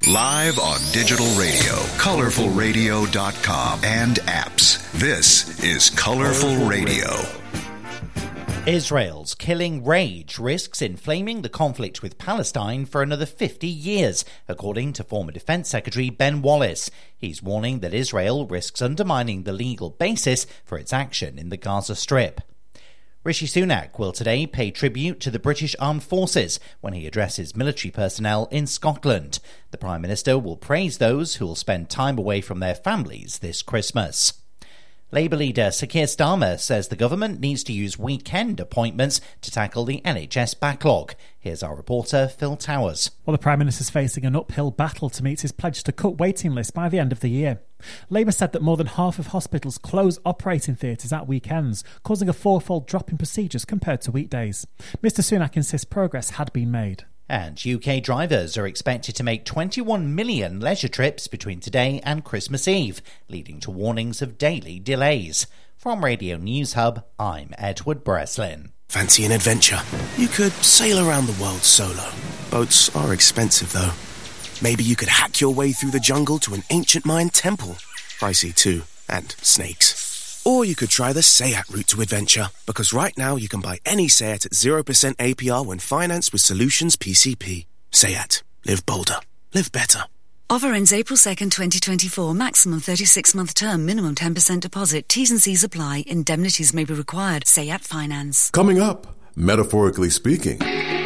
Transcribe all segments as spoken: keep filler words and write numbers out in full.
Live on digital radio, colorful radio dot com, and apps. This is Colorful Radio. Israel's killing rage risks inflaming the conflict with Palestine for another fifty years, according to former Defense Secretary Ben Wallace. He's warning that Israel risks undermining the legal basis for its action in the Gaza Strip. Rishi Sunak will today pay tribute to the British Armed Forces when he addresses military personnel in Scotland. The Prime Minister will praise those who will spend time away from their families this Christmas. Labour leader Sir Keir Starmer says the government needs to use weekend appointments to tackle the N H S backlog. Here's our reporter, Phil Towers. Well, the Prime Minister's facing an uphill battle to meet his pledge to cut waiting lists by the end of the year. Labour said that more than half of hospitals close operating theatres at weekends, causing a fourfold drop in procedures compared to weekdays. Mr Sunak insists progress had been made. And U K drivers are expected to make twenty-one million leisure trips between today and Christmas Eve, leading to warnings of daily delays. From Radio News Hub, I'm Edward Breslin. Fancy an adventure? You could sail around the world solo. Boats are expensive, though. Maybe you could hack your way through the jungle to an ancient Mayan temple. Pricey, too. And snakes. Or you could try the SEAT route to adventure, because right now you can buy any SEAT at zero percent A P R when financed with Solutions P C P. SEAT. Live bolder. Live better. Offer ends April second, twenty twenty-four. Maximum thirty-six month term. Minimum ten percent deposit. T's and C's apply. Indemnities may be required. SEAT Finance. Coming up, metaphorically speaking.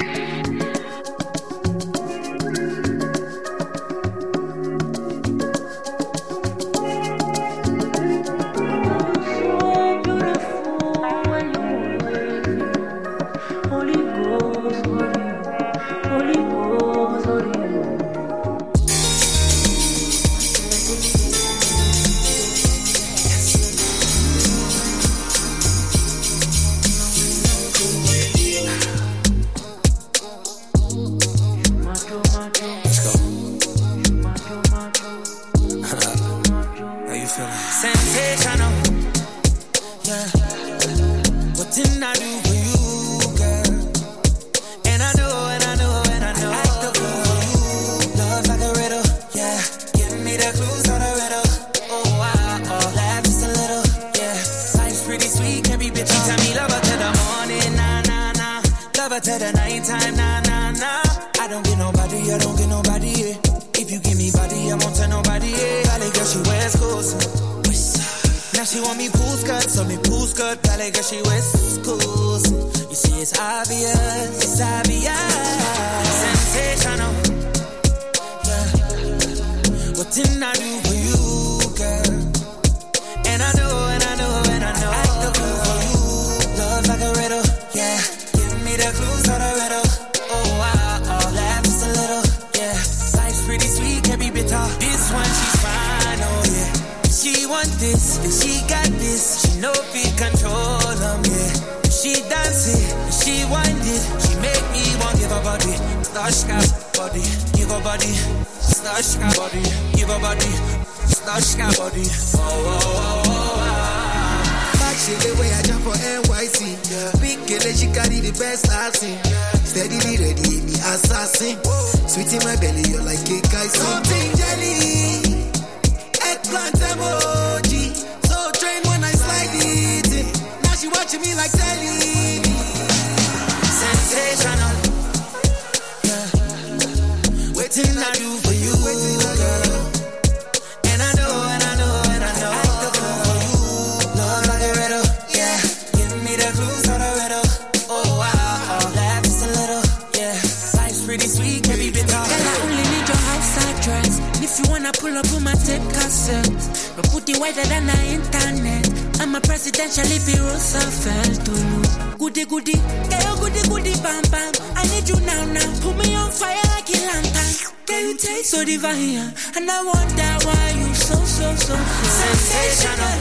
And I wonder why you so, so, so, so sensational.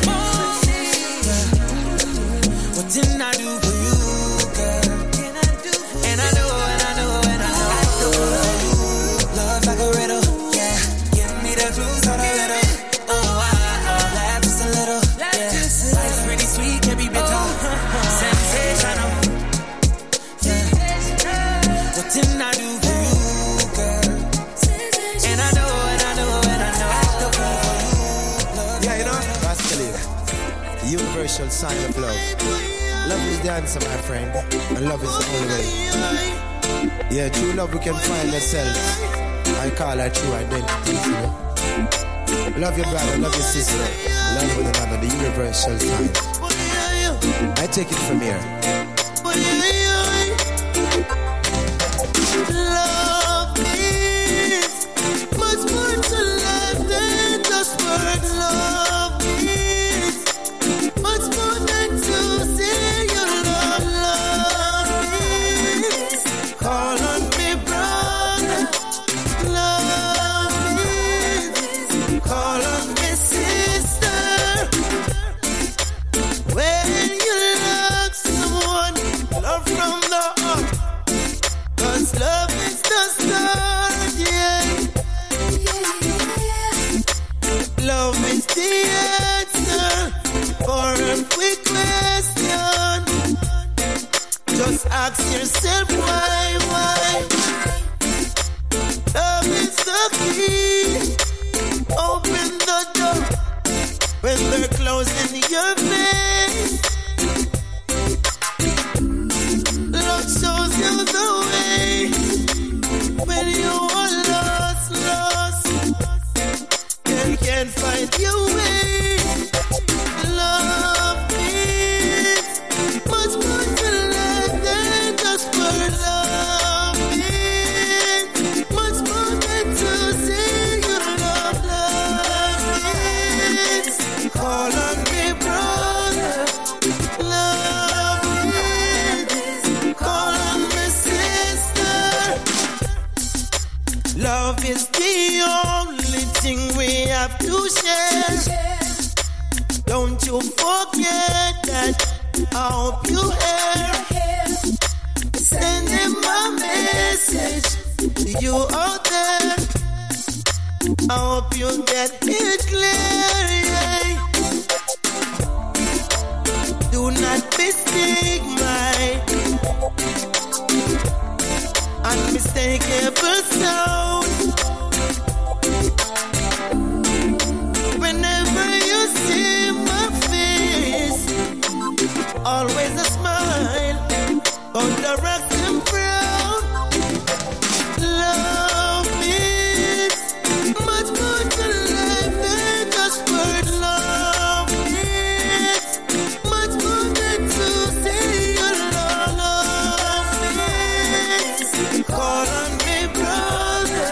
What didn't I do for you, girl? And I know, and I know, and I know. I do for you. Love like a riddle, yeah. Give me the clues on the riddle. Oh, I, I laugh just a little, yeah. Life's pretty sweet, can be bitter. Sensational, yeah. What didn't I do for you, girl? And I know. universal sign of love. Love is the answer, my friend, and love is the only way. Yeah, true love we can find ourselves. I call her true identity, you know. Love your brother, love your sister, love one another, the universal sign. I take it from here. Love is much more to life than just words. Love is much more than to say your love. Love is call on me, brother. Love is call on me, sister. When you love someone, love from the heart. Cause love is the start, yeah. Love is the answer for every question. Just ask yourself why, why. Love is the key. Open the door when they're closing your face. Love shows you the way when you are lost, lost. And can't find your way. Love is much more to life than just for love is much more than to say you love. Love is call on me, brother. Love is call on me, sister. Love is the only thing we have to share. Don't you forget that. I hope you hear. Send him a message to you out there. I hope you get it clear, yeah. Do not mistake my unmistakable sound. Whenever you see my face, always a smile on the rocks and brown. Love is much more to life than just word. Love is much more than to say you love. Love is call on me, brother.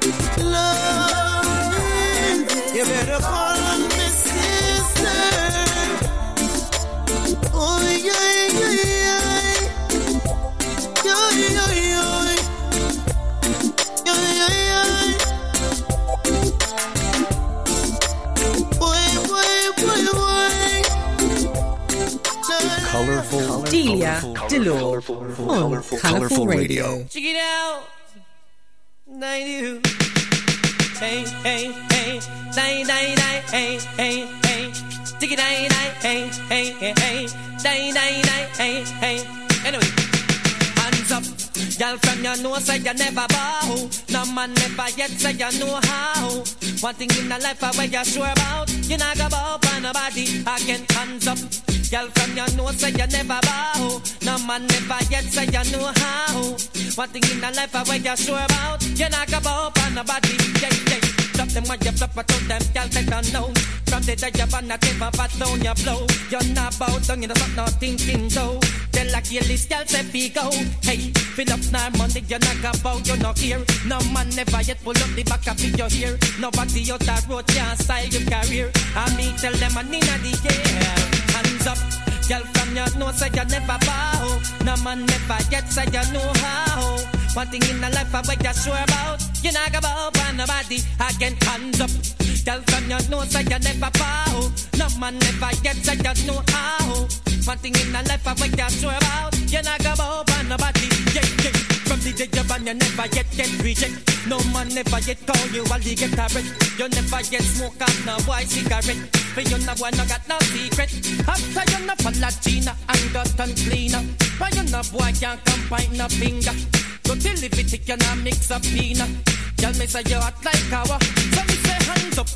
Love is you better call on me, sister. Oh yeah, yeah, yeah. Yeah, yeah, yeah. Yeah, yeah, yeah. Boy, boy, boy, boy. Colorful, Delia Delore colorful, on colorful, Colourful Radio. Check it out. ninety-two. Hey, hey, hey. Nine, nine, nine. Hey, hey, hey. Check it nine, nine. Hey, hey, hey, hey. Nine, nine, nine. Hey, hey. Anyway. Hands up. Girl from your nose say you never bow. No man never yet say you know how. One thing in the life where you're sure about. You not go bow on nobody. Again, hands up. Girl from your nose say you never bow. No man never yet say you know how. One thing in the life where you're sure about. You not go bow on nobody. Yeah, yeah. Drop them when you flop it out them, girl take a note. From the day you're on a tip of a down your blow. You're not bow down, you don't not thinking so. Tell like your list, girl say we go. Hey, fill up now money, you're not about, you're not here. No man never yet pull up the back of your hair. Nobody out that road can't style your career. And me tell them I'm in the air. Hands up, girl from your nose say you never bow. No man never yet say you know how. One thing in the life I bet you're sure about. You not go bow on nobody. Again, hands up. Girl from your nose say you never bow. No man never yet say you know how. One thing in the life I bet you're sure about. You not go bow on nobody. Yeah, yeah. From the day you're born you never yet get reject. No man never yet call you while you get a breath. You never yet smoke out no white cigarette. But you know one no got no secret. After you no follow Gina and got and cleaner. But you know boy can't combine no finger. So till if it you not mix up peanut. Tell me say you hot like cow. So me say hands up.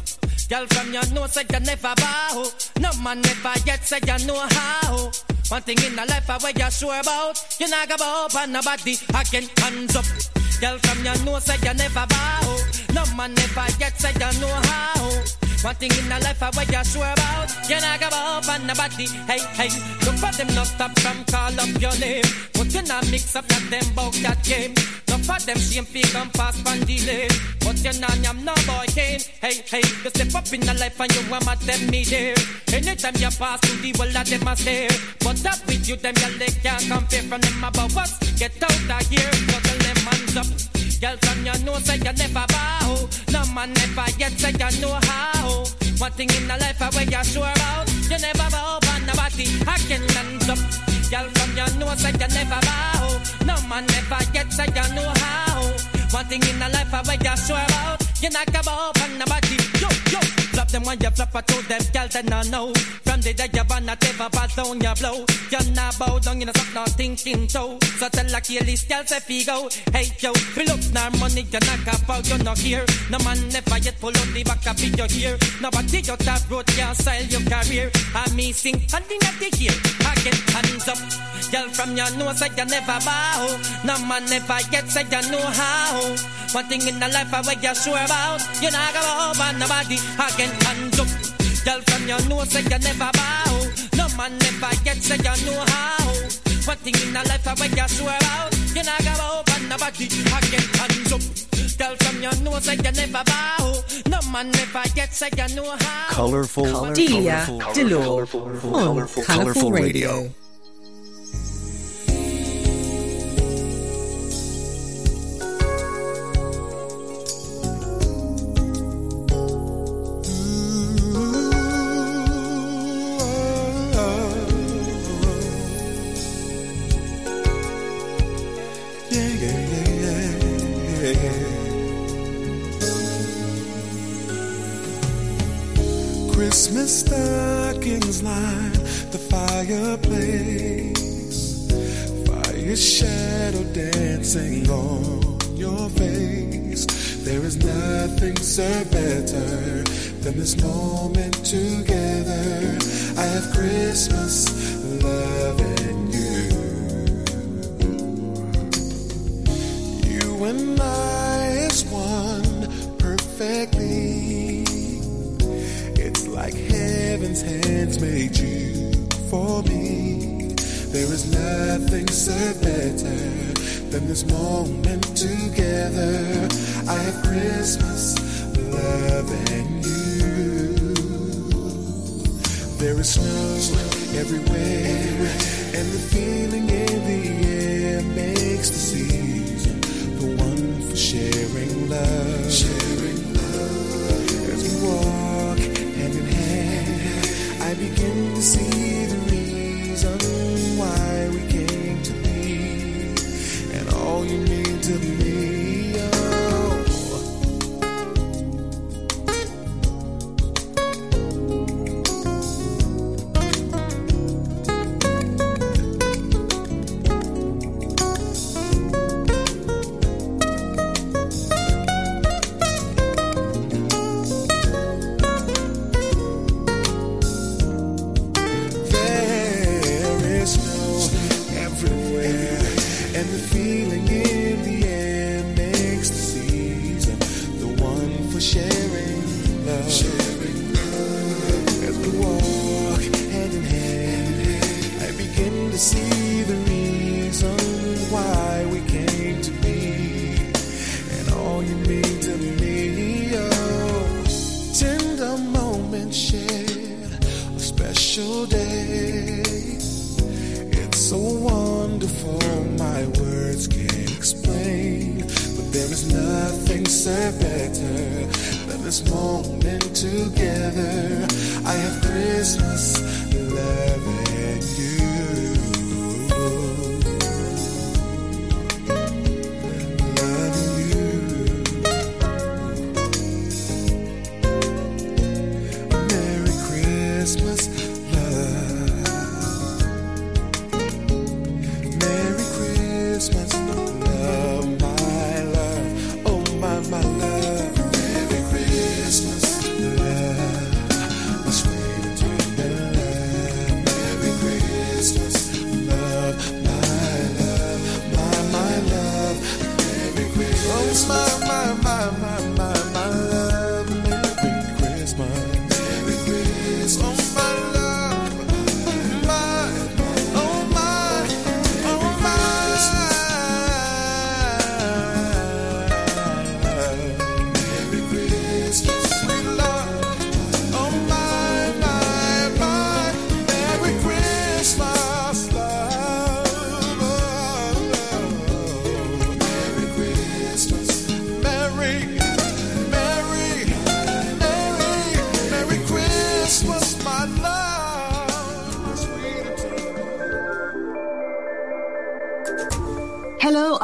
Girl from your nose say you never bow. No man never yet say you know how. One thing in the life I where you sure about. You not go bow up on nobody again, hands up. Girl from your nose say you never bow. No man never yet say you know how. One thing in the life I where you sure about. You not go bow up on nobody. Hey, hey, look for them not stop from call up your name. But you not mix up that them bout that game. No for them shame feel come fast and delay. But you not am no boy cane. Hey, hey, you step up in the life and you want at them me there. Anytime you pass through the world that them a stare. But up with you them your leg can't compare from them about us. Get out of here, juggle them hands up. Girl from your nose say you never bow. No man never yet say you know how. One thing in the life I where you sure about. You never bow on nobody, I can land up. Girl from your nose say you never bow. No man never yet say you know how. One thing in the life I where you sure about. You not go bow on nobody. Yo, yo. Flop them when you flop, I told them, girl, they not know. From the day you born, not ever pass down your blow. You're not bow down, you know, stop not thinking so. So tell like you list, girl, say figo. Hey, yo, fill up now money, you not cap out, you're not here. No man never yet pull out the back of it, you're here. Nobody you tap road, can't style your career. I'm missing, handing at the here. I get hands up. Girl, from your nose, say you never bow. No man never yet say you know how. One thing in the life I where you sure about. You not go over nobody again, hands up. Girl from your nose say you never bow. No man never yet say you know how. One thing in the life I where you sure about. You not go over nobody again, hands up. Girl from your nose say you never bow. No man never yet say you know how. Colorful, colorful, Delia Delore colorful, on colorful, Colourful Radio. radio. Christmas stockings line the fireplace, fire shadow dancing on your face. There is nothing so better than this moment together. I have Christmas loving you. You and I is one perfectly. Like heaven's hands made you for me. There is nothing so better than this moment together. I have Christmas loving you. There is snow everywhere, and the feeling in the air makes the season the one for sharing love. Sharing love as we walk hand in hand, I begin to see the reason why we came to be, and all you mean to me. My love, Merry Christmas, love.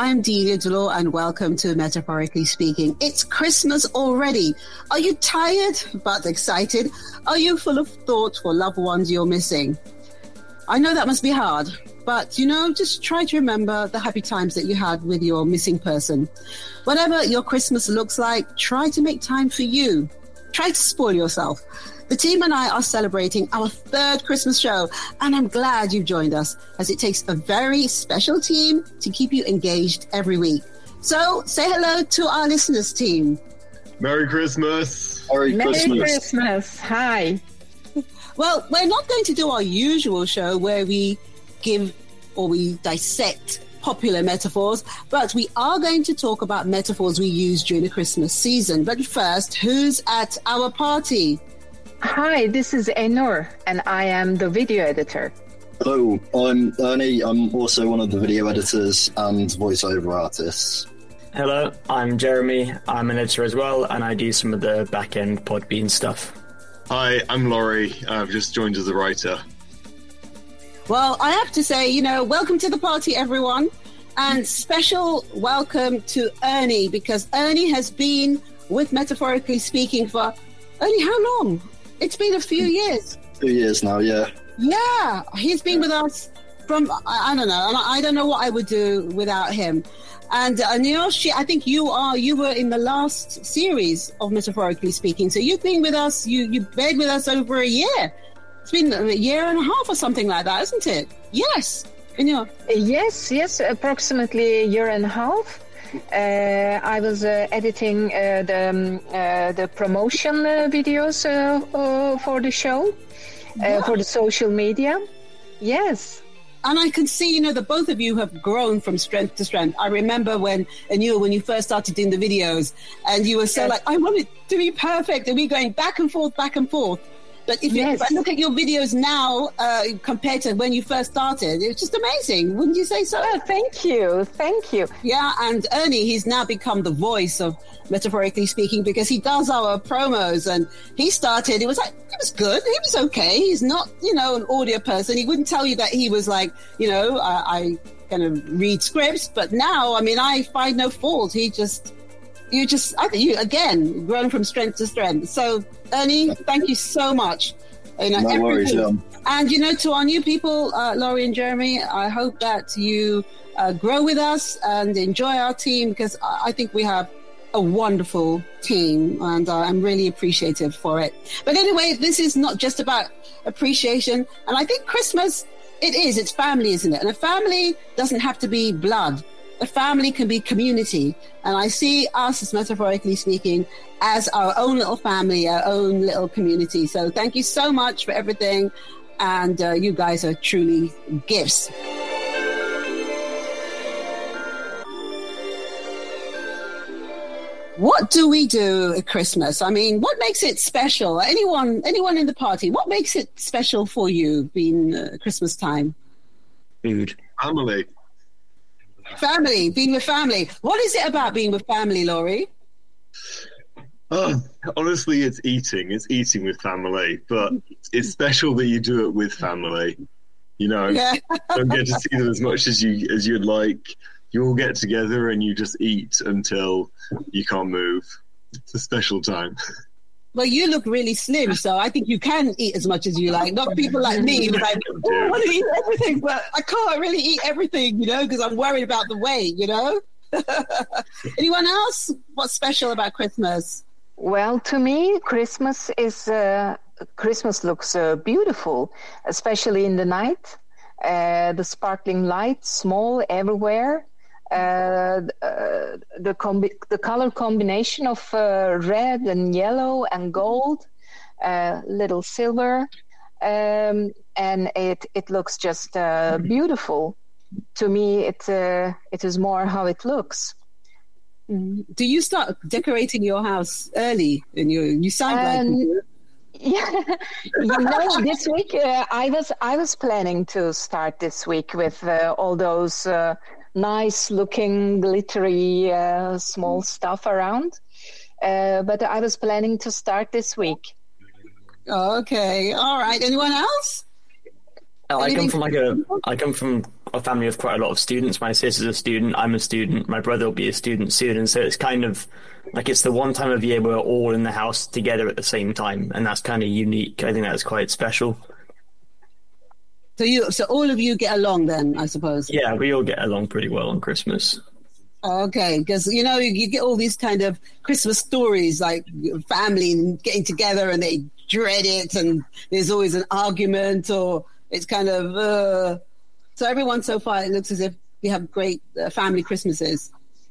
I'm Delia Delore, and welcome to Metaphorically Speaking. It's Christmas already. Are you tired but excited? Are you full of thought for loved ones you're missing? I know that must be hard, but, you know, just try to remember the happy times that you had with your missing person. Whatever your Christmas looks like, try to make time for you. Try to spoil yourself. The team and I are celebrating our third Christmas show, and I'm glad you've joined us, as it takes a very special team to keep you engaged every week. So say hello to our listeners team. Merry Christmas. Merry, Merry Christmas. Christmas. Hi. Well, we're not going to do our usual show where we give or we dissect popular metaphors, but we are going to talk about metaphors we use during the Christmas season. But first, who's at our party? Hi, this is Enor, and I am the video editor. Hello, I'm Ernie. I'm also one of the video editors and voiceover artists. Hello, I'm Jeremy. I'm an editor as well, and I do some of the back-end Podbean stuff. Hi, I'm Laurie. I've just joined as a writer. Well, I have to say, you know, welcome to the party, everyone. And special welcome to Ernie, because Ernie has been with Metaphorically Speaking for, Ernie, how long? It's been a few years. Two years now, yeah. Yeah, he's been with us from, I, I don't know, and I, I don't know what I would do without him. And uh, Nioshi, I think you are, you were in the last series of Metaphorically Speaking. So you've been with us, you, you've been with us over a year. It's been a year and a half or something like that, isn't it? Yes. Nio. Yes, yes, approximately a year and a half. Uh, I was uh, editing uh, the um, uh, the promotion uh, videos uh, uh, for the show, uh, Yeah. for the social media. Yes. And I can see, you know, that both of you have grown from strength to strength. I remember when, and you, when you first started doing the videos, and you were so Yes. like, I want it to be perfect, and we going back and forth, back and forth. But if, you, Yes. if I look at your videos now uh, compared to when you first started, it's just amazing. Wouldn't you say so? Oh, thank you. Thank you. Yeah, and Ernie, he's now become the voice of Metaphorically Speaking, because he does our promos, and he started, it was like, it was good, he was okay. He's not, you know, an audio person. He wouldn't tell you that he was like, you know, I, I kind of read scripts, but now, I mean, I find no fault. He just, you just, I think you, again, grown from strength to strength. So, Ernie, thank you so much. You know, No worries, everything- yeah. And, you know, to our new people, uh, Laurie and Jeremy, I hope that you uh, grow with us and enjoy our team, because I, I think we have a wonderful team, and uh, I'm really appreciative for it. But anyway, this is not just about appreciation. And I think Christmas, it is, it's family, isn't it? And a family doesn't have to be blood. A family can be community. And I see us, as Metaphorically Speaking, as our own little family, our own little community. So thank you so much for everything. And uh, you guys are truly gifts. What do we do at Christmas? I mean, what makes it special? Anyone, anyone in the party, what makes it special for you being uh, Christmas time? Food. Family. Family, being with family. What is it about being with family, Laurie? Oh, honestly, it's eating. It's eating with family, but it's special that you do it with family. You know, Yeah. don't get to see them as much as you as you'd like. You all get together and you just eat until you can't move. It's a special time. Well, you look really slim, so I think you can eat as much as you like. Not people like me who like, oh, I want to eat everything, but I can't really eat everything, you know, because I'm worried about the weight, you know? Anyone else? What's special about Christmas? Well, to me, Christmas is uh, Christmas looks uh, beautiful, especially in the night. Uh, the sparkling lights, small everywhere. Uh, uh, the combi- the color combination of uh, red and yellow and gold, uh, little silver, um, and it it looks just uh, beautiful. To me, it uh, it is more how it looks. Do you start decorating your house early? And you you sound like Um, you do. Yeah, you know, this week uh, I was I was planning to start this week with uh, all those uh, nice-looking, glittery, uh, small stuff around, uh, but I was planning to start this week. Okay, all right. Anyone else? Oh, I come from like a I come from a family of quite a lot of students. My sister's a student, I'm a student, my brother will be a student soon, and so it's kind of like it's the one time of year we're all in the house together at the same time, and that's kind of unique. I think that's quite special. So you, so all of you get along then, I suppose. Yeah, we all get along pretty well on Christmas. Okay, because you know you get all these kind of Christmas stories, like family getting together and they dread it, and there's always an argument, or it's kind of. Uh... So everyone so far, it looks as if you have great uh, family Christmases.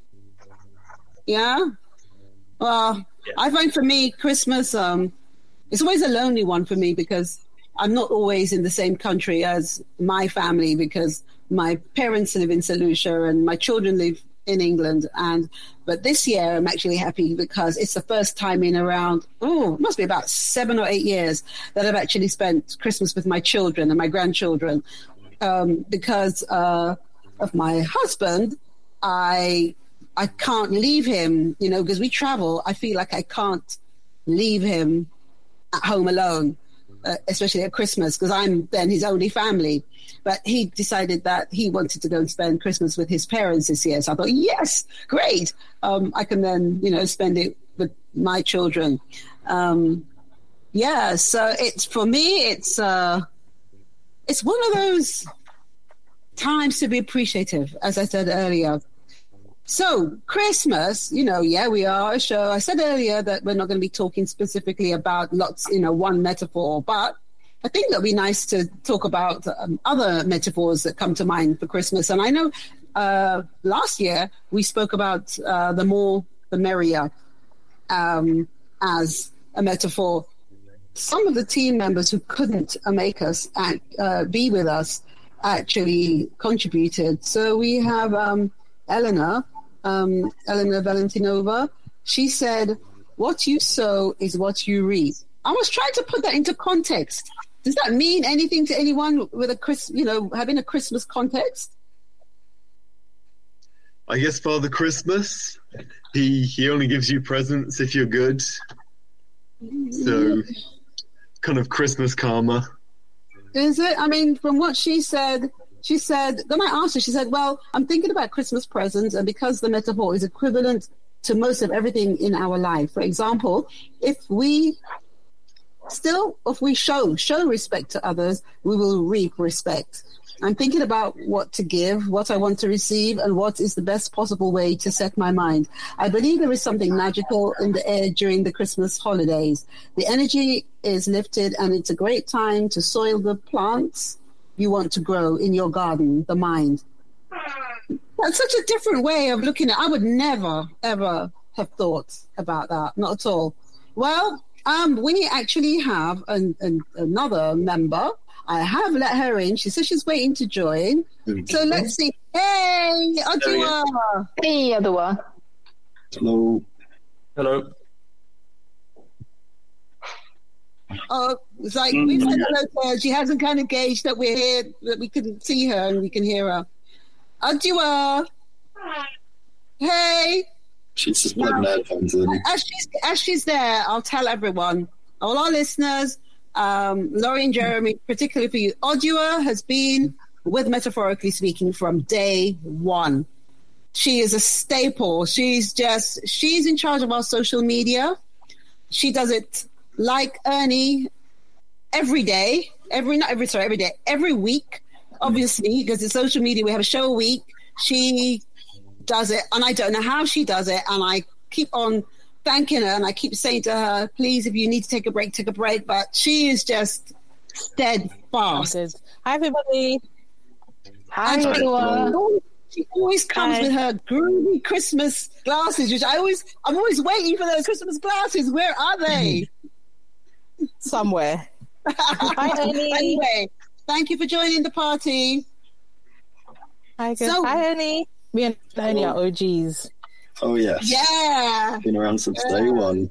Yeah. Well, yeah. I find for me Christmas, um, it's always a lonely one for me because I'm not always in the same country as my family, because my parents live in Saint Lucia and my children live in England. And but this year I'm actually happy because it's the first time in around, oh, it must be about seven or eight years that I've actually spent Christmas with my children and my grandchildren. Um, because uh, of my husband, I I can't leave him, you know, because we travel. I feel like I can't leave him at home alone. Uh, especially at Christmas, because I'm then his only family. But he decided that he wanted to go and spend Christmas with his parents this year. So I thought, yes, great. Um, I can then, you know, spend it with my children. Um, yeah, so it's for me, it's uh, it's one of those times to be appreciative, as I said earlier. So Christmas, you know, yeah, we are a show. I said earlier that we're not going to be talking specifically about lots, you know, one metaphor, but I think it'll be nice to talk about um, other metaphors that come to mind for Christmas. And I know uh, last year we spoke about uh, the more, the merrier um, as a metaphor. Some of the team members who couldn't make us act, uh, be with us actually contributed. So we have um, Eleanor, Um, Elena Valentinova. She said, what you sow is what you reap. I was trying to put that into context. Does that mean anything to anyone with a Chris, you know, having a Christmas context? I guess Father Christmas, he he only gives you presents if you're good. So kind of Christmas karma. Is it? I mean, from what she said, She said, then I asked her, she said, well, I'm thinking about Christmas presents, and because the metaphor is equivalent to most of everything in our life. For example, if we still, if we show, show respect to others, we will reap respect. I'm thinking about what to give, what I want to receive, and what is the best possible way to set my mind. I believe there is something magical in the air during the Christmas holidays. The energy is lifted, and it's a great time to soil the plants you want to grow in your garden, the mind. That's such a different way of looking at it. I would never, ever have thought about that. Not at all. Well, um, we actually have an, an, another member. I have let her in. She says she's waiting to join. So let's see. Hey, Adwa. Hey, Adwa. Hello. Hello. Oh, it's like we've said hello to her. She hasn't kind of gauged that we're here, that we couldn't see her and we can hear her. Adwa. Hey. She's just plugging her headphones in. As she's, as she's there, I'll tell everyone, all our listeners, um, Laurie and Jeremy, particularly for you, Adwa has been with Metaphorically Speaking from day one. She is a staple. She's just, she's in charge of our social media. She does it like Ernie every day, every, not every, sorry, every day, every week, obviously, because it's social media, we have a show a week. She does it, and I don't know how she does it, and I keep on thanking her, and I keep saying to her, please, if you need to take a break, take a break, but she is just steadfast. Hi, everybody. Hi, everyone. She always comes Hi. with her groovy Christmas glasses, which I always, I'm always waiting for those Christmas glasses. Where are they? Somewhere. Hi, Ernie. Anyway, thank you for joining the party. Hi, good. So- Hi, Ernie. Me and Ernie are O Gs. Oh, yes. Yeah. Been around since Yeah. day one.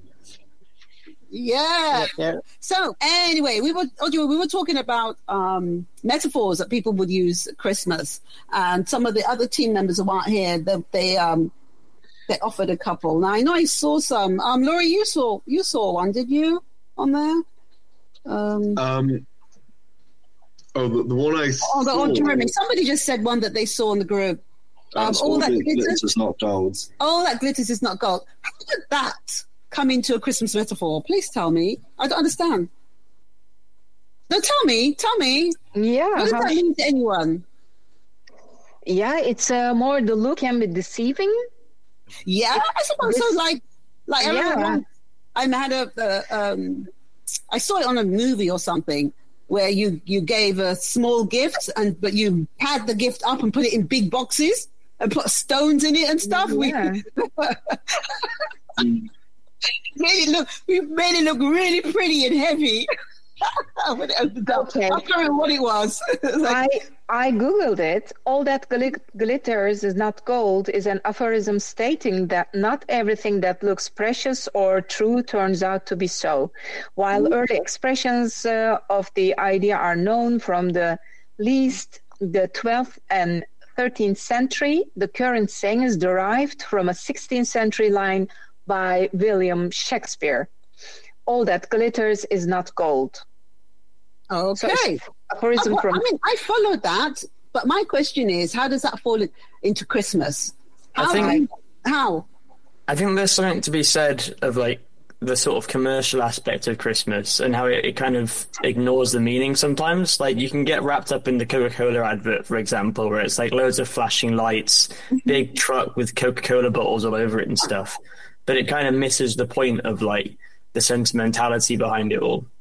Yeah. Yeah. So anyway, we were Audrey, we were talking about um, metaphors that people would use at Christmas, and some of the other team members who aren't here, they they, um, they offered a couple. Now I know I saw some. Um, Laurie, you saw you saw one, did you? On there. Um, Um, Oh, the, the one I Oh, the, saw. oh, do you remember? Somebody just said one that they saw in the group. Um, That's all all that gl- glitters, glitters is not gold. all that glitters is not gold. How did that come into a Christmas metaphor? Please tell me. I don't understand. No, tell me. Tell me. Yeah. What does how- that mean to anyone? Yeah, it's uh, more the look can be deceiving. Yeah, I suppose so. Like, like I Yeah. remember I had a, uh, um, I saw it on a movie or something where you you gave a small gift and but you pad the gift up and put it in big boxes and put stones in it and stuff. Yeah. We made it look we made it look really pretty and heavy. When it opened up. Okay. I can't remember what it was. I I googled it. All that gli- glitters is not gold is an aphorism stating that not everything that looks precious or true turns out to be so. While early expressions uh, of the idea are known from the least the twelfth and thirteenth century, the current saying is derived from a sixteenth century line by William Shakespeare. All that glitters is not gold. Okay. So, aphorism I, from I mean, I followed that, but my question is, how does that fall in- into Christmas? I How? think- how? I think there's something to be said of like the sort of commercial aspect of Christmas and how it, it kind of ignores the meaning sometimes. Like you can get wrapped up in the Coca-Cola advert, for example, where it's like loads of flashing lights, big truck with Coca-Cola bottles all over it and stuff. But it kind of misses the point of like the sentimentality behind it all.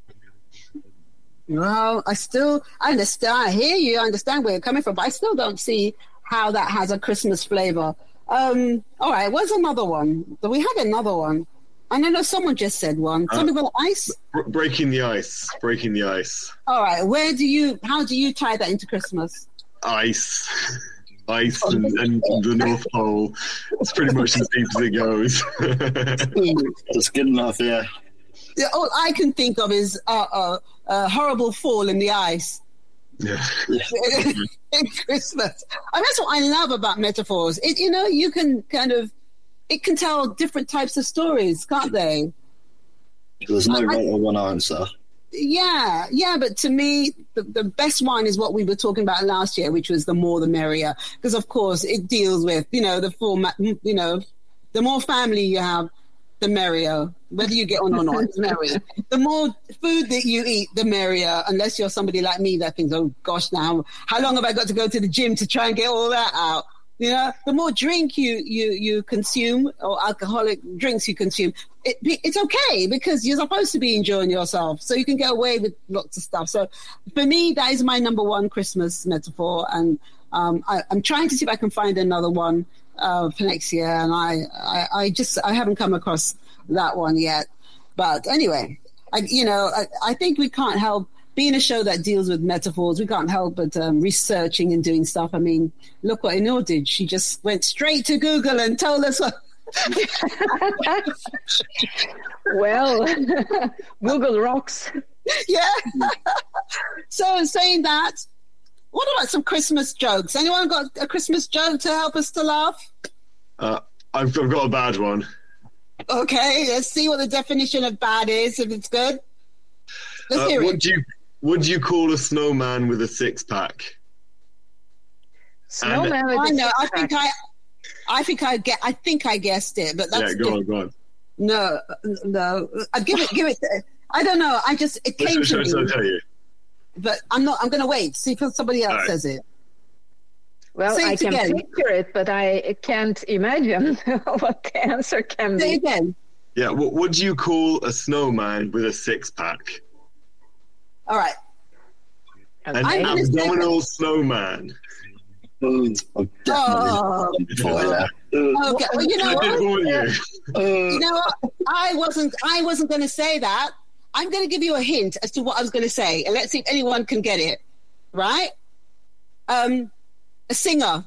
Well, I still, I understand. I hear you. I understand where you're coming from, but I still don't see how that has a Christmas flavor. Um, all right, what's another one? We had another one. I know, no, someone just said one. Uh, Something about ice. Br- breaking the ice. Breaking the ice. All right, where do you? How do you tie that into Christmas? Ice. Ice and, and the North Pole. It's pretty much as deep as it goes. That's good enough, yeah. Yeah, all I can think of is uh, uh, a horrible fall in the ice. Yeah. In Christmas. And that's what I love about metaphors. It, you know, you can kind of, it can tell different types of stories, can't they? There's no I- right or one answer. Yeah, yeah, but to me, the, the best one is what we were talking about last year, which was the more the merrier. Because, of course, it deals with, you know, the format, you know, the more family you have, the merrier. Whether you get on or not, it's merrier. The more food that you eat, the merrier. Unless you're somebody like me that thinks, oh, gosh, now, how long have I got to go to the gym to try and get all that out? You know, the more drink you, you, you consume or alcoholic drinks you consume, it, it's okay because you're supposed to be enjoying yourself. So you can get away with lots of stuff. So for me, that is my number one Christmas metaphor. And um, I, I'm trying to see if I can find another one uh, for next year. And I, I, I just, I haven't come across that one yet. But anyway, I, you know, I, I think we can't help being a show that deals with metaphors. We can't help but um, researching and doing stuff. I mean, look what Inor did. She just went straight to Google and told us what. Well, Google rocks. Yeah. So saying that, what about some Christmas jokes? Anyone got a Christmas joke to help us to laugh? Uh, I've, I've got a bad one. Okay, let's see what the definition of bad is, if it's good. Let's Uh, hear what it. do you What do you call a snowman with a six pack? Snowman with I a know. I six-pack. think I, I think I get. I think I guessed it, but that's Yeah, go on, go on. no, no. I give it, give it. I don't know. I just it came Shall, to shall I me, tell you? but I'm not. I'm going to wait. See if somebody else All right. says it. Well, Say I it can again. picture it, but I can't imagine what the answer can Say be. it again. Yeah, what, what do you call a snowman with a six pack? All right. An I'm gonna say- abdominal snowman. Oh, Oh. before, yeah. Okay. Well, you know I did what? warn you. You know what? I wasn't. I wasn't going to say that. I'm going to give you a hint as to what I was going to say, and let's see if anyone can get it. Right? Um, a singer.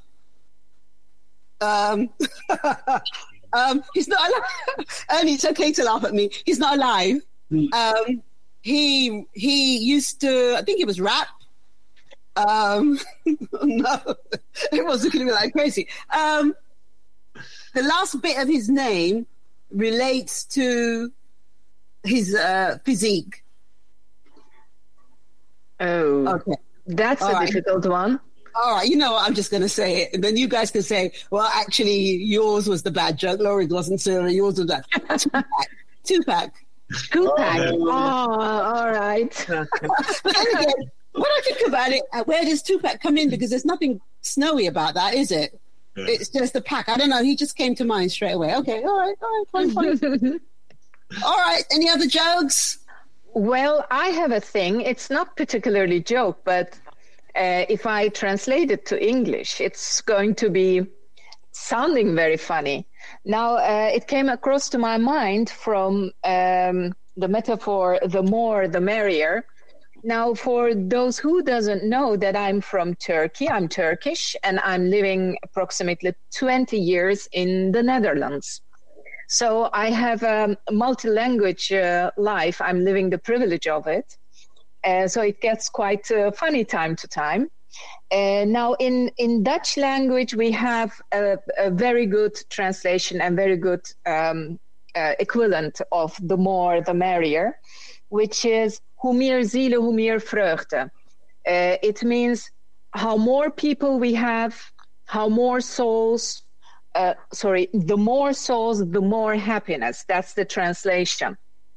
Um, um, he's not alive. And it's okay to laugh at me. He's not alive. Um, he he used to. I think he was rap. Um, no, it was looking at me like crazy. Um, the last bit of his name relates to his uh, physique. Oh, okay. That's All a right. difficult one. All right, you know what? I'm just going to say it. And then you guys can say, well, actually, yours was the bad joke. Laurie wasn't Sarah. Yours was that. Two-pack. Two-pack. Two-pack. Oh, all right. But then again, when I think about it, uh, where does two-pack come in? Because there's nothing snowy about that, is it? Yeah. It's just a pack. I don't know. He just came to mind straight away. Okay, all right, all right, fine, fine. All right, any other jokes? Well, I have a thing. It's not particularly joke, but uh, if I translate it to English, it's going to be sounding very funny. Now, uh, it came across to my mind from um, the metaphor, the more, the merrier. Now, for those who doesn't know that I'm from Turkey, I'm Turkish, and I'm living approximately twenty years in the Netherlands. So I have a multi-language uh, life. I'm living the privilege of it. Uh, so it gets quite uh, funny time to time. Uh, now, in, in Dutch language, we have a, a very good translation and very good um, uh, equivalent of the more, the merrier, which is hoe meer zielen, hoe meer vreugde. Uh, it means how more people we have, how more souls, uh, sorry, the more souls, the more happiness. That's the translation.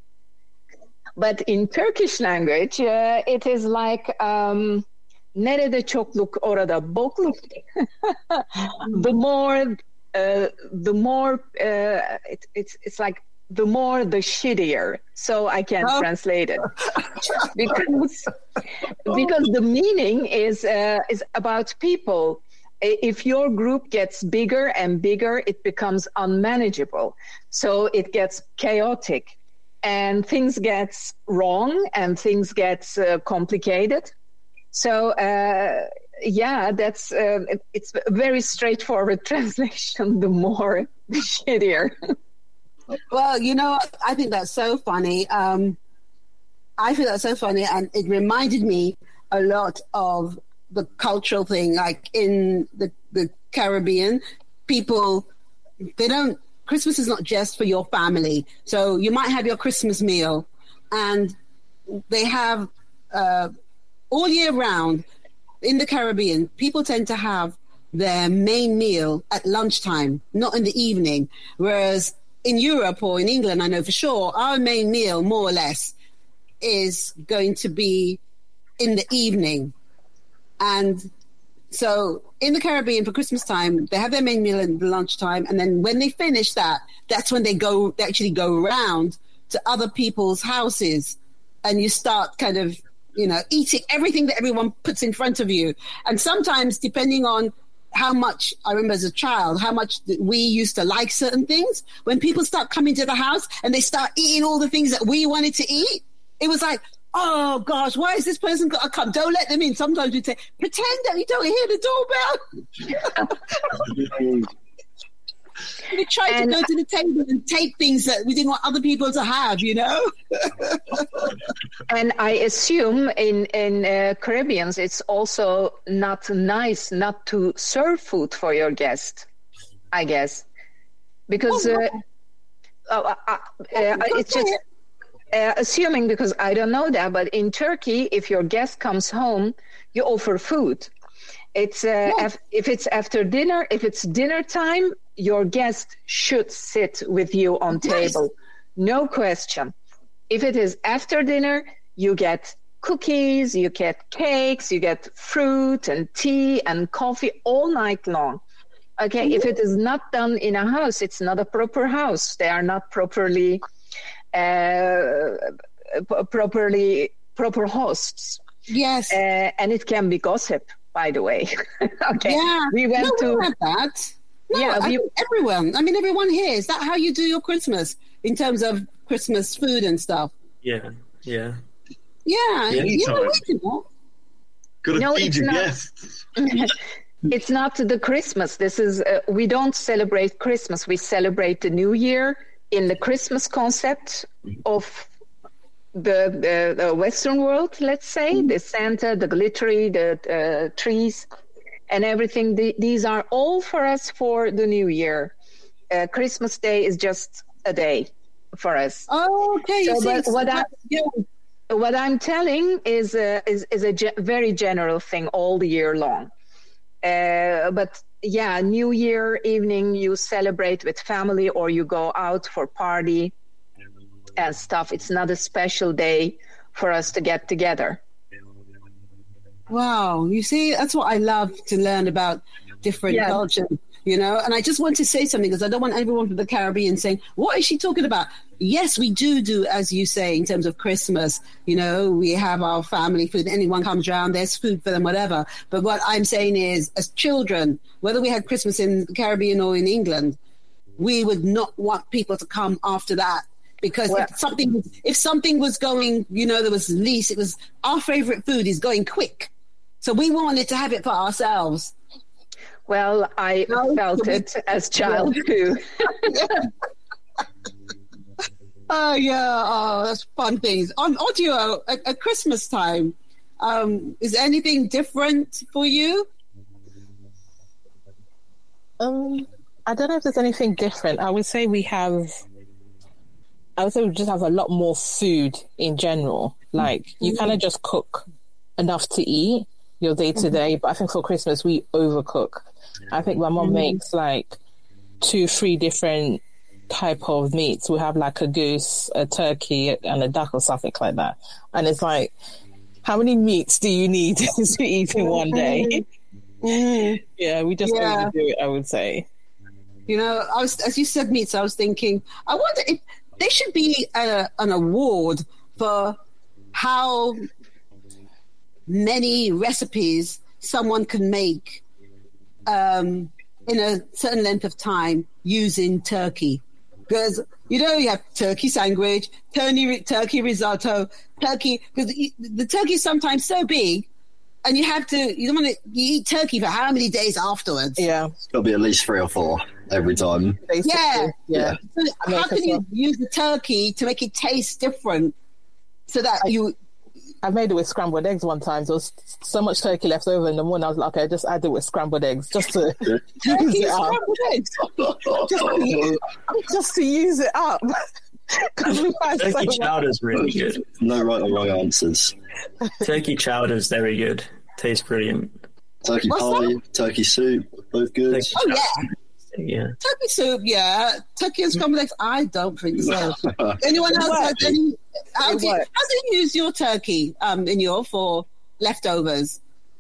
But in Turkish language, uh, it is like um, nerede çokluk orada bokluk. The more, uh, the more, uh, it, it's it's like the more, the shittier. So I can't oh. translate it because because the meaning is uh, is about people. If your group gets bigger and bigger, it becomes unmanageable. So it gets chaotic. And things get wrong and things get uh, complicated. So, uh, yeah, that's uh, it, it's a very straightforward translation. The more, the shittier. Well, you know, I think that's so funny. Um, I feel that's so funny. And it reminded me a lot of the cultural thing. Like in the, the Caribbean, people, they don't, Christmas is not just for your family. So you might have your Christmas meal, and they have uh, all year round in the Caribbean, people tend to have their main meal at lunchtime, not in the evening. Whereas in Europe or in England, I know for sure, our main meal, more or less, is going to be in the evening. And so in the Caribbean for Christmas time, they have their main meal at lunchtime. And then when they finish that, that's when they go, they actually go around to other people's houses. And you start kind of, you know, eating everything that everyone puts in front of you. And sometimes, depending on how much, I remember as a child, how much we used to like certain things, when people start coming to the house and they start eating all the things that we wanted to eat, it was like, oh gosh, why is this person got to come? Don't let them in. Sometimes we say, pretend that you don't hear the doorbell. We tried and to go to the table and take things that we didn't want other people to have, you know. And I assume in in uh, Caribbeans, it's also not nice not to serve food for your guest. I guess because oh, uh, uh, uh, uh, it's just. Uh, assuming, because I don't know that, but in Turkey, if your guest comes home, you offer food. It's uh, yeah. af- if it's after dinner, if it's dinner time, your guest should sit with you on table, no question. If it is after dinner, you get cookies, you get cakes, you get fruit and tea and coffee all night long. Okay, mm-hmm. If it is not done in a house, it's not a proper house. They are not properly. Uh, properly proper hosts. Yes. Uh, and it can be gossip, by the way. Okay. Yeah. We went no, to we had that. No, yeah, I we, mean, everyone. I mean, everyone here. Is that how you do your Christmas in terms of Christmas food and stuff? Yeah. Yeah. Yeah. Yeah, you know, we do that. Gotta no, feed it's your not. guests. It's not the Christmas. This is uh, we don't celebrate Christmas. We celebrate the New Year. In the Christmas concept of the, the, the Western world, let's say, the Santa, the glittery, the uh, trees, and everything, the, these are all for us for the New Year. Uh, Christmas Day is just a day for us. Oh, okay. So, See, but what I, yeah. what I'm telling is a, is, is a ge- very general thing all the year long. Uh, but yeah, New Year evening, you celebrate with family or you go out for party and stuff. It's not a special day for us to get together. Wow. You see, that's what I love to learn about different Yeah. cultures, you know. And I just want to say something because I don't want everyone from the Caribbean saying, what is she talking about? Yes, we do do, as you say, in terms of Christmas. You know, we have our family food. Anyone comes around, there's food for them, whatever. But what I'm saying is, as children, whether we had Christmas in the Caribbean or in England, we would not want people to come after that. Because Well- if something, if something was going, you know, there was least, it was our favorite food is going quick. So we wanted to have it for ourselves. Well, I felt it as child too. Oh, yeah. Oh, that's fun things. On audio, at, at Christmas time, um, is anything different for you? Um, I don't know if there's anything different. I would say we have, I would say we just have a lot more food in general. Like, you kind of just cook enough to eat your day to day. But I think for Christmas, we overcook. I think my mom makes like two, three different type of meats. We have like a goose, a turkey, and a duck or something like that. And it's like, how many meats do you need to eat in one day? Yeah, we just Yeah. overdo it, I would say. You know, I was, as you said meats, I was thinking, I wonder if there should be a, an award for how many recipes someone can make um, in a certain length of time using turkey. Because, you know, you have turkey sandwich, turkey, turkey risotto, turkey, because the, the turkey is sometimes so big, and you have to, you don't want to, you eat turkey for how many days afterwards? Yeah. It's got to be at least three or four every time. Yeah. Yeah. So how can you use the turkey to make it taste different so that you... I made it with scrambled eggs one time. There was so much turkey left over in the morning. I was like, okay, just add it with scrambled eggs just to use it up. Scrambled eggs? just, to, just to use it up. We find so Turkey much- chowder's really good. No right or wrong answers. Turkey chowder's very good. Tastes brilliant. Turkey What's pie, that? turkey soup, both good. Turkey Oh, yeah. Yeah. Turkey soup, yeah. Turkey and scrambled eggs, I don't think so. Anyone else It has works. any... How It do, you, how works. do you use your turkey um, in your for leftovers?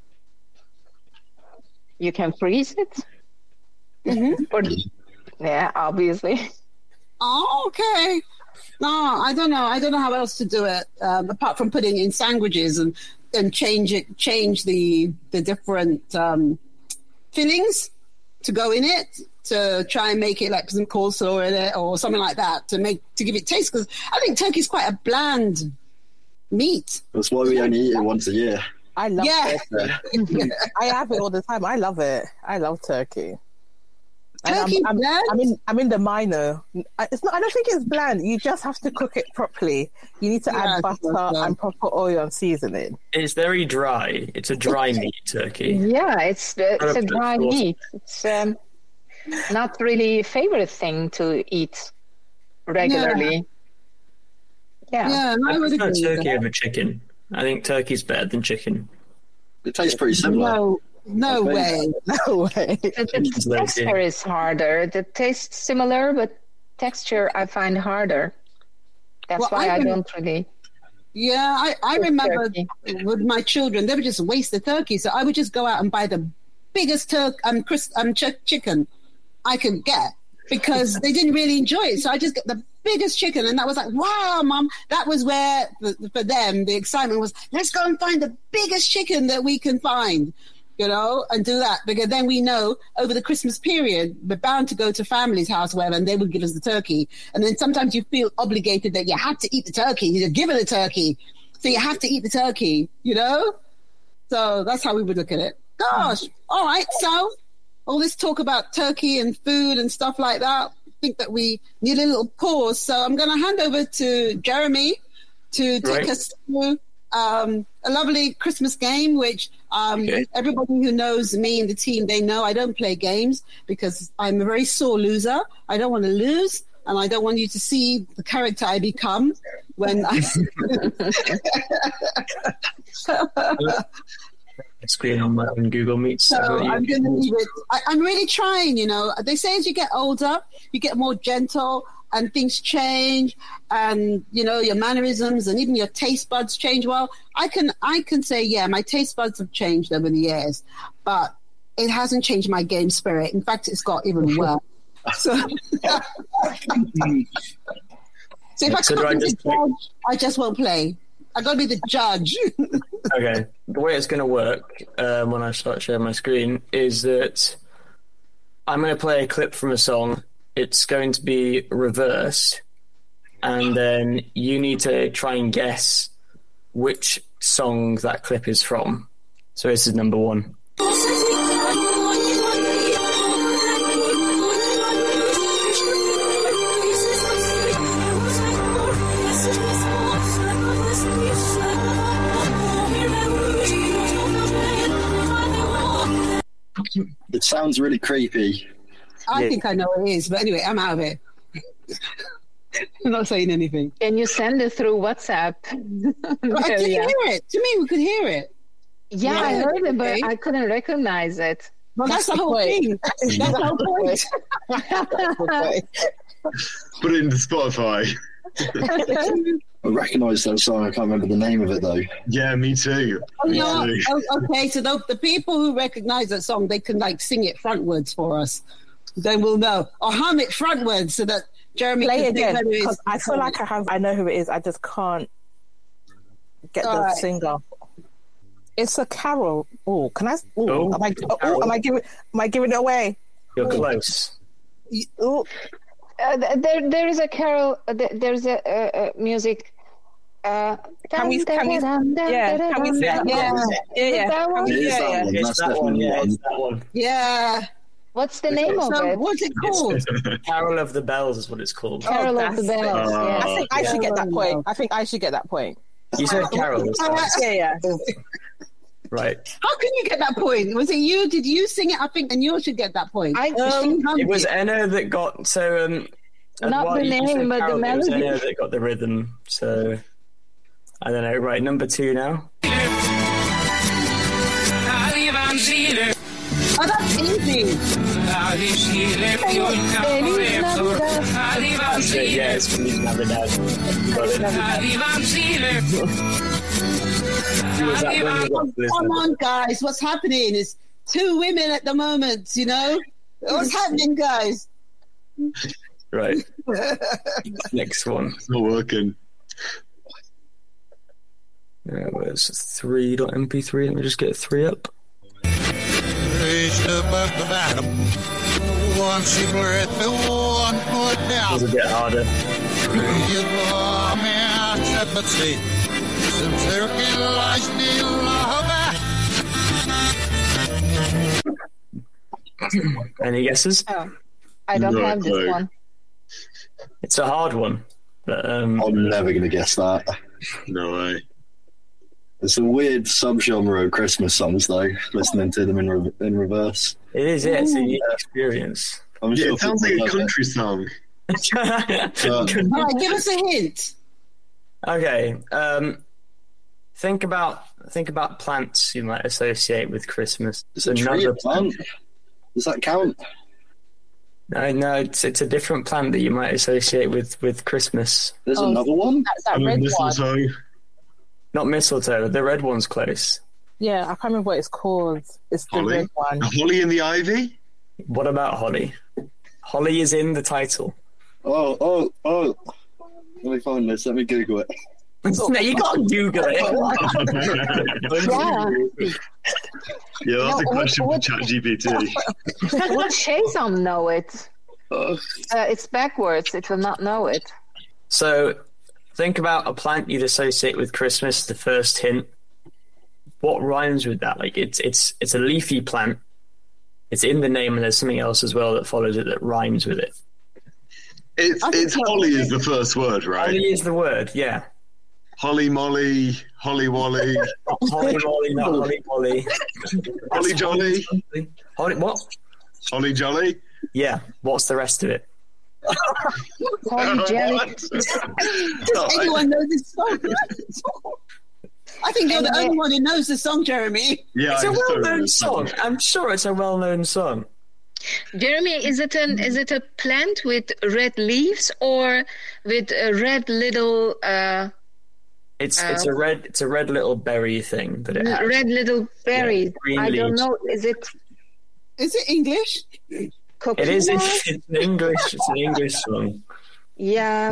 You can freeze it. Mm-hmm. Or, yeah, obviously. Oh, okay. No, I don't know. I don't know how else to do it um, apart from putting it in sandwiches and and change it, change the the different um, fillings to go in it to try and make it like some coleslaw in it or something like that to make to give it taste. Because I think turkey's quite a bland meat. That's why we only eat it once a year. I love Yeah. turkey. I have it all the time. I love it. I love turkey. And Turkey I'm, I'm, bland? I'm in. I'm in the minor. I- It's not. I don't think it's bland. You just have to cook it properly. You need to Yeah, add butter yeah. and proper oil and seasoning. It's very dry. It's a dry meat turkey. Yeah, it's uh, it's a Perfect dry sauce. meat. It's um, not really a favorite thing to eat regularly. Yeah. Yeah, and I I would prefer agree with turkey that. over chicken. I think turkey's better than chicken. It tastes pretty similar. No, no Okay. way. No way. The, the texture is harder. The taste similar, but texture I find harder. That's Well, why I I, rem- don't really. Yeah, I, I With remember turkey. with my children, they would just waste the turkey. So I would just go out and buy the biggest turk um, Chris, um ch- chicken I could get because they didn't really enjoy it. So I just got the biggest chicken, and that was like, wow, Mom. That was where for, for them the excitement was. Let's go and find the biggest chicken that we can find, you know, and do that because then we know over the Christmas period we're bound to go to family's house, wherever, and they will give us the turkey. And then sometimes you feel obligated that you have to eat the turkey. You're given the turkey, so you have to eat the turkey, you know. So that's how we would look at it. Gosh, all right. So all this talk about turkey and food and stuff like that, I think that we need a little pause. So I'm going to hand over to Jeremy to take Right. us through um, a lovely Christmas game, which um, Okay. everybody who knows me and the team, they know I don't play games because I'm a very sore loser. I don't want to lose. and I don't want you to see the character I become when I. Screen on my own Google Meet. So I'm going to leave it. I, I'm really trying, you know. They say as you get older, you get more gentle and things change and, you know, your mannerisms and even your taste buds change. Well, I can I can say, yeah, my taste buds have changed over the years, but it hasn't changed my game spirit. In fact, it's got even worse. So, so if I So can't do I be the just- judge, I just won't play. I got to be the judge. Okay. The way it's going to work um, when I start sharing my screen is that I'm going to play a clip from a song. It's going to be reversed, and then you need to try and guess which song that clip is from. So this is number one. It sounds really creepy. I Yeah. think I know what it is, but anyway, I'm out of it. I'm not saying anything. Can you send it through WhatsApp? But I didn't Yeah. hear it. To me, we could hear it. Yeah, Yeah, I heard it, but okay. I couldn't recognize it. Well, that's, the whole thing. That's the whole point. Put it into Spotify. I recognise that song. I can't remember the name of it though. Yeah, me too. Oh, Me no. too. Oh, okay, so the, the people who recognize that song, they can like sing it frontwards for us. Then we'll know. Or hum it frontwards so that Jeremy Play can it think again, whether it's- because I feel like I have. I know who it is. I just can't get All the right. singer. It's a Carol. Oh, can I? Ooh, Oh, am I? Oh, Carol. am I giving? Am I giving it away? You're close. Ooh, Uh, th- there, there is a carol. Uh, th- there's a uh, uh, music. Uh, Can we- can we- yeah, can we- yeah, yeah, yeah, yeah. That one? It is Yeah, that yeah. one. It's That's that one, definitely yeah, one. it's that one. Yeah. What's the name of So it? what's it called? Carol of the Bells is what it's called. Carol of the that's- Bells. Uh, yeah. I think I should get that Yeah. point. I think I should get that point. You said Carol. All right. Yeah, yeah. Right. How can you get that point? Was it you? Did you sing it? I think, and you should get that point. I- Um, It was Enna that got so um Not Eduardo, the you name, said but the Carol, it was melody. Enna that got the rhythm. So I don't know. Right, number two now. Oh, that's easy. That's it, yeah, it's from Feliz Navidad. Got it. Who was that when you got Feliz Come Navidad? on, guys. What's happening? It's two women at the moment, you know? What's happening, guys? Right. Next one. It's not working. There was three dot M P three. Let me just get three up. Reached above the bottom. One cigarette, the one put It down. was a bit harder. You bore me out sympathy. Some circuit lights need love. Any guesses? Oh, I don't No have clue. this one. It's a hard one. But um I'm never going to guess that. No way. It's a weird subgenre of Christmas songs, though. Listening to them in re- in reverse. it is, yeah, it's a unique experience. I'm Yeah, sure it sounds like people a love it. country song. Uh, All right, give us a hint. Okay. Um, think about think about plants you might associate with Christmas. It's a tree a plant. Does that count? No, no, it's it's a different plant that you might associate with, with Christmas. There's Oh, another one. That's that I mean, red one. mistletoe. Not mistletoe. The red one's close. Yeah, I can't remember what it's called. It's the Holly. red one. Holly and the Ivy? What about holly? Holly is in the title. Oh, oh, oh. Let me find this. Let me Google it. No, you can't Google it. Yeah. Yeah, that's No, a question what- for ChatGPT. Would Shazam know it? Oh, Uh, it's backwards. It will not know it. So, think about a plant you'd associate with Christmas. The first hint. What rhymes with that? Like it's it's it's a leafy plant. It's in the name, and there's something else as well that follows it that rhymes with it. It's it's Holly is the first word, right? Holly is the word. Yeah. Holly Molly, Holly Wally, Holly Molly, not Holly Molly. Holly Jolly, Holly what? Holly Jolly. Yeah. What's the rest of it? Holly jelly. Does anyone know this song? I think you're the only one who knows the song, Jeremy. Yeah, it's a I'm well-known sorry. song. I'm sure it's a well-known song. Jeremy, is it an is it a plant with red leaves or with a red little uh, It's uh, it's a red it's a red little berry thing that it has. red little berries? green I don't leaves. know. Is it? Is it English? It is. It's, it's an English. It's an English song. Yeah.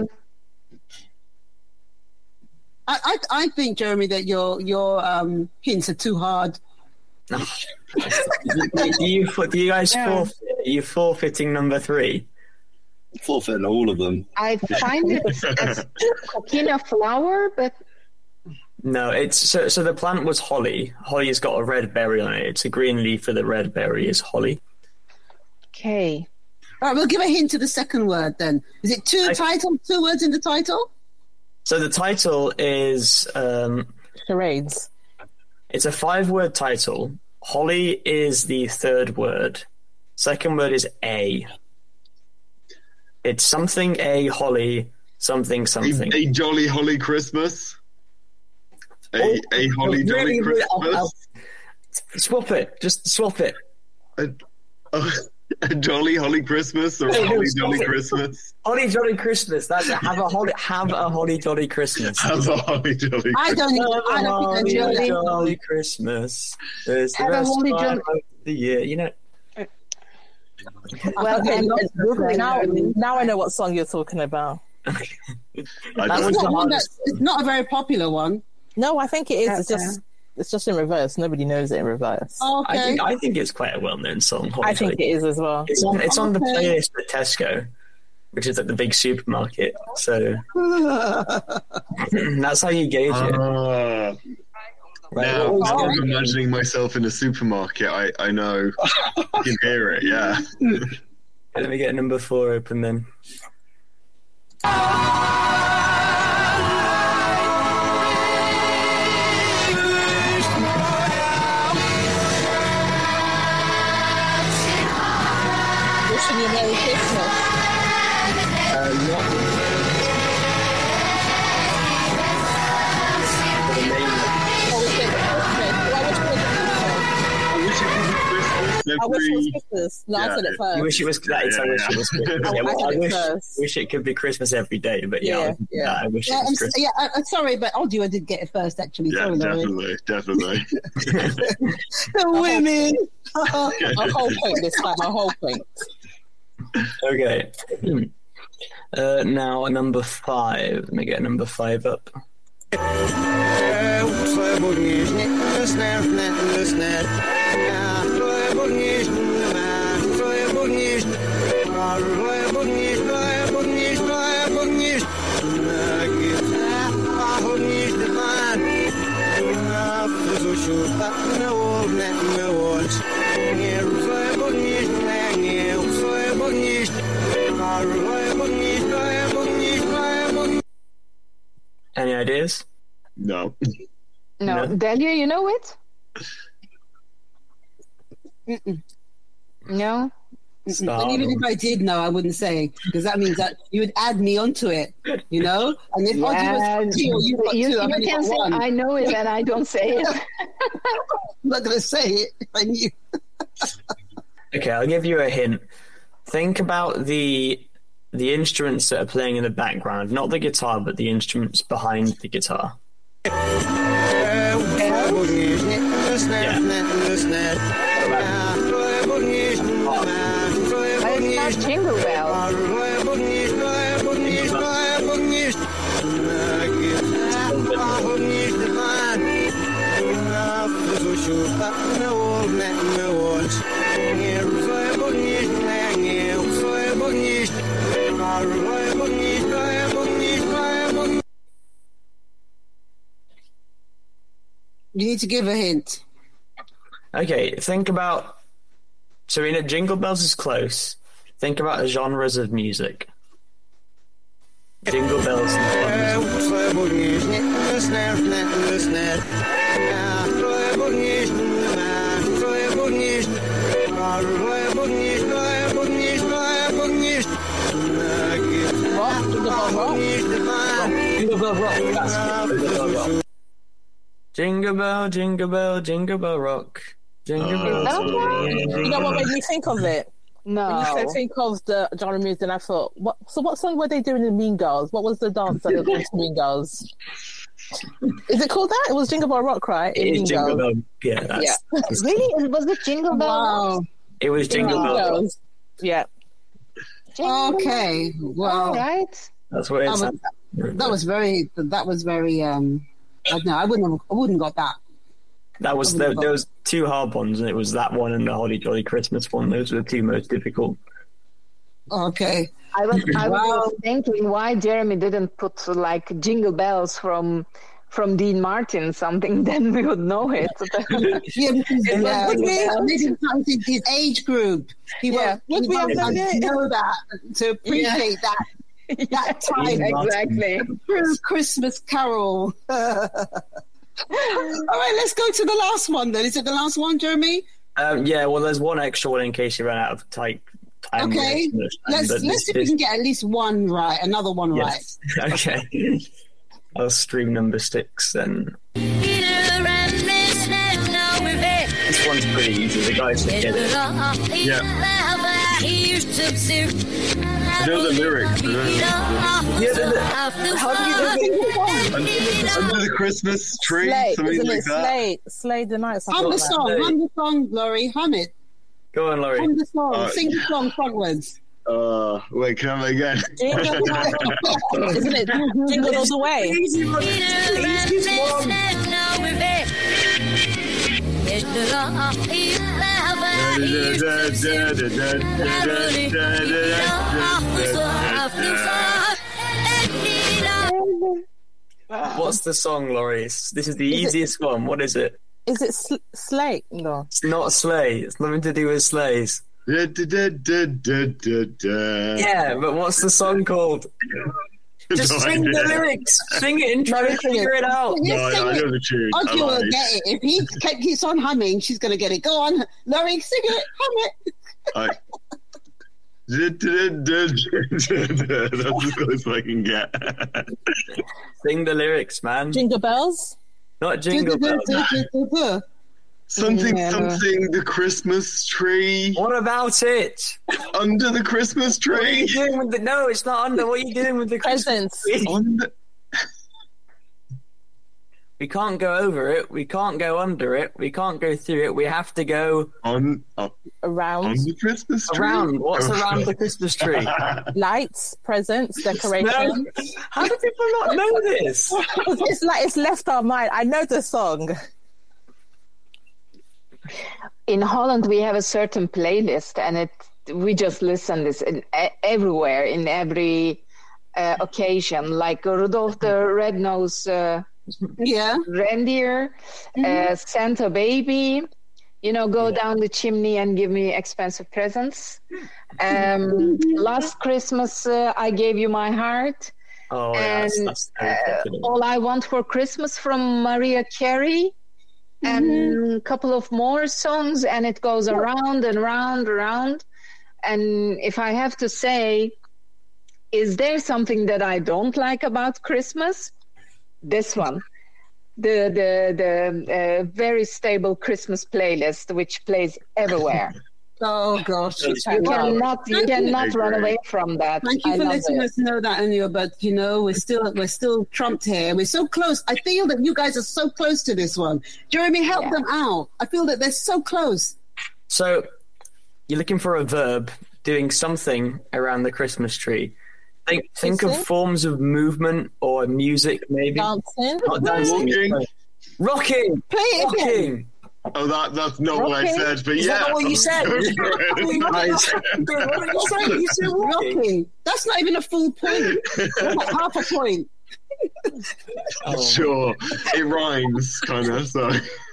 I, I I think, Jeremy, that your your um, hints are too hard. do, do you do you guys Yeah. forfeit? Are you forfeiting number three? Forfeiting all of them. I find it as coquina flower, but No, it's so so the plant was holly. Holly's got a red berry on it. It's a green leaf with a red berry is holly. okay. All right, we'll give a hint to the second word then. Is it two I- title, two words in the title? So the title is um, Charades. It's a five-word title. Holly is the third word. Second word is a. It's something a holly something something. A, a jolly holly Christmas. A Oh, a holly jolly really, really, I'll- Christmas. I'll- swap it. Just swap it. A, a, a jolly holly Christmas or Hey, a no, holly stop jolly it. Christmas. Holly jolly Christmas. That's it. Have a holly. Have a holly jolly Christmas. Have a holly jolly. I don't even, Have I a don't think I holly know that. jolly Christmas. It's the Have a best holly time jolly- of the year. You know. Well, Okay, I'm not now, Googling. now I know what song you're talking about. That It's was not, the one hardest. that, it's not a very popular one. No, I think it is. It's Okay. just it's just in reverse. Nobody knows it in reverse. I Okay. think I think it's quite a well-known song. Holly I think Jolly. it is as well. It's on. It's on the Okay. playlist at Tesco, which is at the big supermarket. So that's how you gauge it. Ah, Right, now what was now the- I'm imagining myself in a supermarket. I, I know. I can hear it, yeah. Let me get number four open then. Wishing you Merry Christmas. Uh, not the name. Oh, we said okay. Well, I wish it was Christmas. I wish it was Christmas I wish it was every... Christmas. No, I Yeah. said it first. You wish it was. That is, I Yeah, wish yeah. it was Christmas. I- Yeah, I well, said I it wish, first. wish it could be Christmas every day, but yeah, Yeah, I, yeah. I wish Yeah, it I'm, was s- Christmas. yeah I, I'm sorry, but Aldua did get it first, actually. Yeah, sorry, Laurie. definitely, definitely. The women. A whole point this time. A whole point. Okay. Uh, now number five. Let me get number five up. Any ideas? No. No, No. Delia, you know it? Mm-mm. No. Mm-mm. And even if I did know, I wouldn't say, because that means that you would add me onto it, you know? And if Yeah, Audrey was two, or you got you, two, I've you only can got say one. I know it and I don't say it. I'm not going to say it if I knew. Okay, I'll give you a hint. Think about the the instruments that are playing in the background, not the guitar, but the instruments behind the guitar. Yeah. But it's not Jingle Bell. You need to give a hint. Okay, think about. So, in a Jingle Bells is close. Think about the genres of music. Jingle Bells. Rock, Jingle Bell Rock. Jingle Bell Rock. That's Jingle Bell Rock. Jingle Bell, Jingle Bell, Jingle Bell Rock. Jingle Bell. Oh, you know what made me think of it? No. When you said think of the genre music, and I thought, what? So what song were they doing in Mean Girls? What was the dance that they did to Mean Girls? Is it called that? It was Jingle Bell Rock, right? In It is Mean Jingle Girls. Bell. Yeah, that's, Yeah. that's- Really? Was it Jingle Bell? Wow. it was Jingle Mean Bell Rock. Girls. Yeah. Okay. Well, All right. That's what that it's. was, that was very. That was very. Um, I don't know. I wouldn't. Have, I wouldn't got that. That was there, there was two hard ones, and it was that one and the Holly Jolly Christmas one. Those were the two most difficult. Okay. I was I was Wow. thinking why Jeremy didn't put like Jingle Bells from from Dean Martin something, then we would know it. Yeah, because It yeah, was yeah, Jingle maybe because it's his age group. He Yeah. won't, he Would we have won't done it? know that to appreciate that that time. Exactly. True Christmas Carol. All right, let's go to the last one then. Is it the last one, Jeremy? Um, yeah, well, there's one extra one in case you ran out of type. Time Okay, time, let's but let's see if this- we can get at least one right, another one yes. Okay. I'll stream number six then. This one's pretty easy. The guys should get it. Yeah. I know the lyrics. I know the- Yeah, the, the, how do you know Under, under the Christmas tree, Slay, something isn't like it? that. Slay, Slay the Night. right. Hum the song, hum the song, Laurie, hum it. Go on, Laurie. Hum the song, Uh, sing the song frontwards. Uh, wait, can I again? Isn't it? Jingle all the way. What's the song, Laurie? It's- This is the Is it- easiest one. What is it? Is it sl- Slay? No. It's not sleigh. It's nothing to do with sleighs. Da, da, da, da, da, da, da. Yeah, but what's the song called? Just No sing the idea. lyrics. Sing it and try No, to sing figure it. it out. Yes, No, sing I it. know the tune. I Audrey will lied. get it. If he ke- keeps on humming, she's going to get it. Go on, Laurie, sing it, hum it. I... Da, da, da, da, da, da. That's as close as I can get. Sing the lyrics, man. Jingle bells? Not jingle bells. Something, Yeah. something, the Christmas tree. What about it? Under the Christmas What are you tree. doing with the? No, it's not under. What are you doing with the Presents. Christmas tree? On the... We can't go over it. We can't go under it. We can't go through it. We have to go On, up, Around. on the Christmas tree. around. What's around the Christmas tree? Lights, presents, decorations. No. How do people not know this? It's like it's left our mind. I know the song. In Holland, we have a certain playlist, and it we just listen this in, e- everywhere in every uh, occasion, like Rudolph the Red-Nosed uh, Yeah. Reindeer, uh, Santa Baby. You know, go down the chimney and give me expensive presents. Um, last Christmas, uh, I gave you my heart. Oh, yeah, that's, and that's very uh, popular. All I Want for Christmas from Mariah Carey, and a couple of more songs, and it goes around and round, around. And if I have to say, is there something that I don't like about Christmas? This one. The the the uh, very stable Christmas playlist, which plays everywhere. Oh gosh, You cannot you Thank you. cannot run away from that. Thank you I for love letting it. us know that, Anya. But you know, we're still we're still trumped here. We're so close. I feel that you guys are so close to this one. Jeremy, help Yeah. them out. I feel that they're so close. So, you're looking for a verb doing something around the Christmas tree. Think think of Kissing? forms of movement or music, maybe. Dancing. Not dancing. Walking. Rocking. Play it again. Rocking. Oh, that that's not what I Okay. said, but Is yeah. that not what you said? Nice. What did you say? You said rocking. Rocking. That's not even a full point. That's like half a point. Oh. Sure, it rhymes, kind of. So,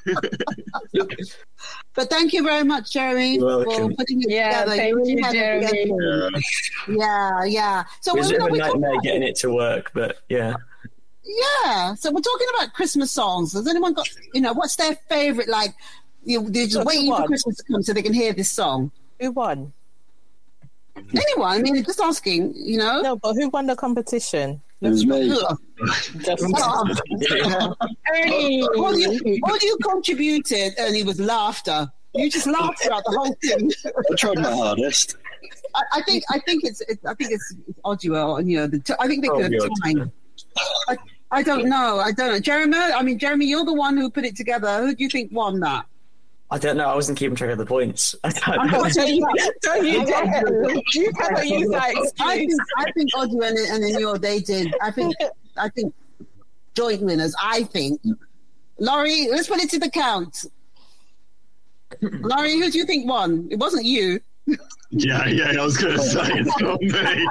But thank you very much, Jeremy, You're for welcome. putting it Yeah, together. thank really you, had it Jeremy. together. Yeah, yeah. So It was a we're, bit of a we're talking nightmare about, getting it to work, but yeah. yeah. So we're talking about Christmas songs. Has anyone got, you know, what's their favorite? Like, you, they're just Look, waiting for one. Christmas to come so they can hear this song. Who won? Anyone? I mean, just asking, you know? No, but who won the competition? It was me. Just Ernie, all you, all you contributed, Ernie, was laughter. You just laughed throughout the whole thing. I tried my hardest. I, I think I think it's it, I think it's, it's Oduel, you know. The t- I think they Oh, could have God. timed. I, I don't know. I don't know. Jeremy, I mean, Jeremy, you're the one who put it together. Who do you think won that? I don't know. I wasn't keeping track of the points. I don't I'm know. not saying that. Don't you dare. You cannot use that I think excuse. I think Oduel and, and Enyo, they did. I think I think joint winners. I think. Laurie, let's put it to the count. Laurie, who do you think won? It wasn't you. Yeah, yeah, I was going to say it's not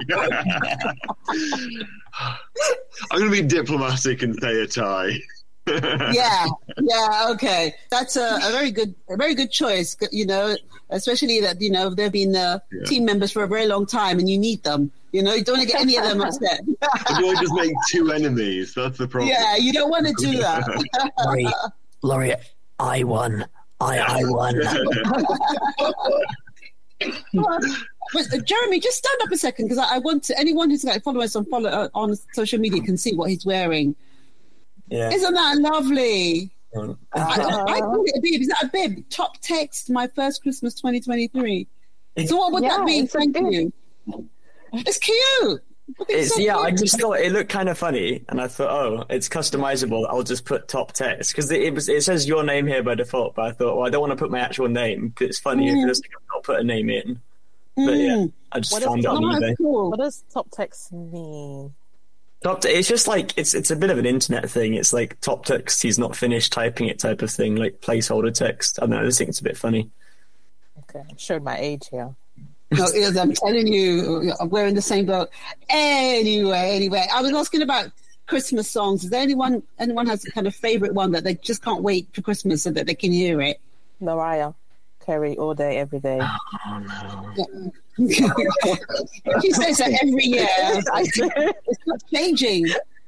me. I'm going to be diplomatic and say a tie. yeah, yeah, okay. That's a, a very good, a very good choice. You know, especially that you know they've been uh, Yeah. team members for a very long time, and you need them. You know, you don't want to get any of them upset. Or do I just make two enemies? That's the problem. Yeah, you don't want to do that. Laurie, Laurie, I won. I, I won. But uh, Jeremy, just stand up a second because I, I want to. Anyone who's like following us on follow uh, on social media can see what he's wearing. Yeah. Isn't that lovely? Um, I, I call it a bib. Is that a bib? Top text, my first Christmas twenty twenty-three. So what would Yeah, that mean? it's a Thank bib. you. It's cute. It's, so yeah, I cute. just thought it looked kind of funny, and I thought, oh, it's customizable. I'll just put top text because it, it was it says your name here by default. But I thought, well, I don't want to put my actual name because it's funny Mm. if just I'll put a name in. But yeah, I just What found it does, on eBay. Cool. what does top text mean? Top te- it's just like it's it's a bit of an internet thing. It's like top text. He's not finished typing it type of thing, like placeholder text. I don't know. I just think it's a bit funny. Okay, I'm showing my age here. No, it is, I'm telling you, we're in the same boat. Anyway, anyway, I was asking about Christmas songs. Is there anyone anyone has a kind of favorite one that they just can't wait for Christmas so that they can hear it? Mariah Carey, all day, every day. Oh no! She says that every year. It's not changing.